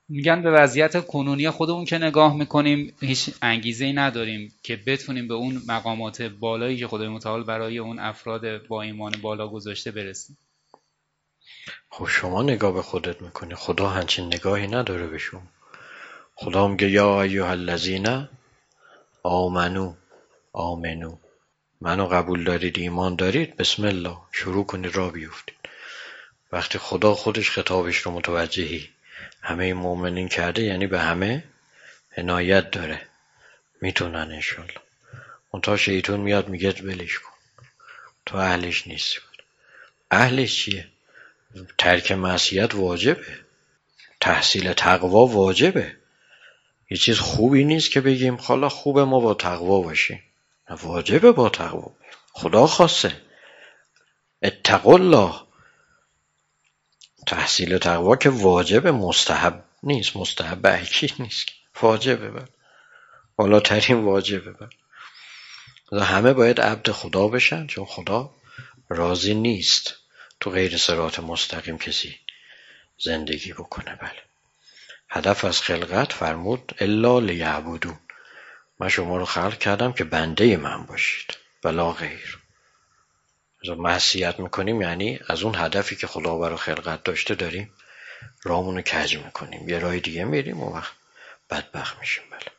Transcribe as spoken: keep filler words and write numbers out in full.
میگن به وضعیت کنونی خودمون که نگاه میکنیم هیچ انگیزه ای نداریم که بتونیم به اون مقامات بالایی که خدای متعال برای اون افراد با ایمان بالا گذاشته برسیم. خب شما نگاه به خودت میکنی، خدا همچین نگاهی نداره به شما. خدا میگه یا ایها الذین آمنو آمنو، منو قبول دارید، ایمان دارید، بسم الله شروع کنید راه بیفتید. وقتی خدا خودش خطابش رو متوجهی همه مؤمنین کرده، یعنی به همه عنایت داره، میتونن انشالله. منتها شیطان میاد میگه ولش کن، تو اهلش نیستی. اهلش چیه؟ ترک معصیت واجبه، تحصیل تقوا واجبه. یه چیز خوبی نیست که بگیم حالا خوبه ما با تقوا باشیم، واجبه با تقوا. خدا خواسته اتقوا الله. تحصیل تقوا که واجبه، مستحب نیست، مستحب اکی نیست، واجبه. بر بالاترین واجبه. بر همه باید عبد خدا بشن، چون خدا راضی نیست تو غیر صراط مستقیم کسی زندگی بکنه. بله، هدف از خلقت فرمود الا لیعبدون، من شما رو خلق کردم که بنده من باشید ولا غیر. از معصیت میکنیم یعنی از اون هدفی که خدا برای خلقت داشته داریم رامونو کج میکنیم، یه راه دیگه میریم و وقت بدبخت میشیم. بله.